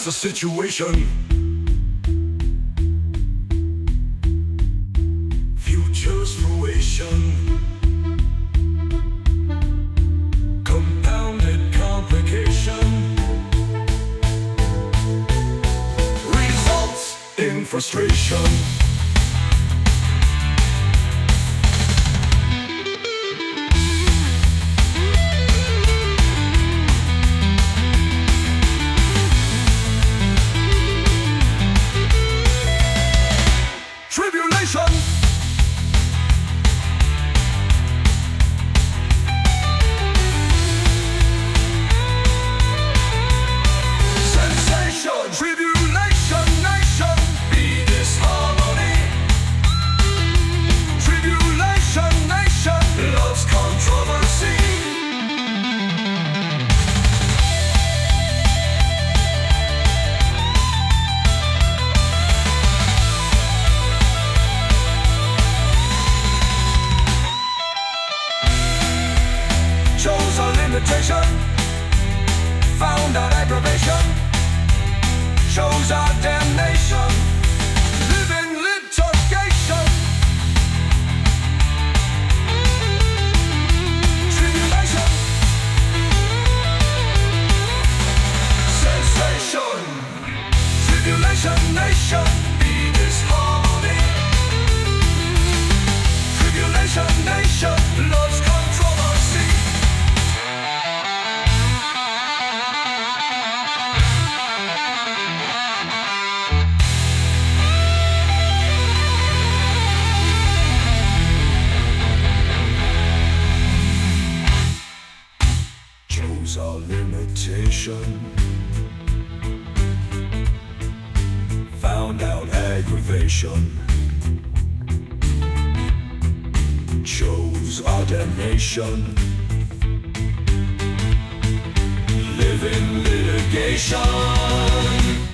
the situation. Future's fruition. Compounded complication results in frustration. Tribulation. Sensation. Tribulation nation. Be disharmony. Tribulation nation loves controversy. Shows a limitation, found out aggravation, shows our damnation, living litigation. Tribulation, sensation, tribulation nation, be disharmony. Tribulation nation loves controversy. Chose our limitation, found out aggravation, chose our damnation, live in litigation.